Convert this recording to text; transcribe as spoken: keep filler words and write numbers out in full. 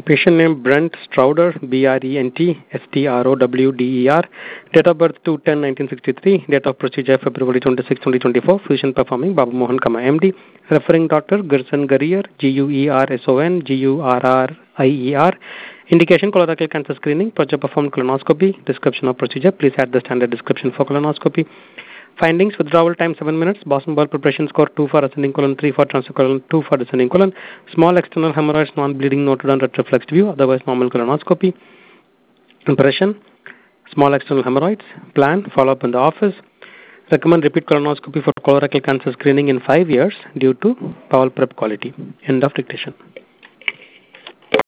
Patient name Brent Strouder, B R E N T S T R O W D E R. Date of birth two ten nineteen sixty-three. Date of procedure February twenty-sixth, twenty twenty-four. Physician performing Babu Mohan Kama M D. Referring doctor Gerson Gurrier, G U E R S O N, G U R R I E R. Indication colorectal cancer screening. Project performed colonoscopy. Description of procedure. Please add the standard description for colonoscopy. Findings: withdrawal time seven minutes. Boston ball preparation score two for ascending colon, three for transverse colon, two for descending colon. Small external hemorrhoids, non-bleeding, noted on retroflexed view, otherwise normal colonoscopy. Impression: small external hemorrhoids. Plan: follow up in the office. Recommend repeat colonoscopy for colorectal cancer screening in five years due to bowel prep quality. End of dictation.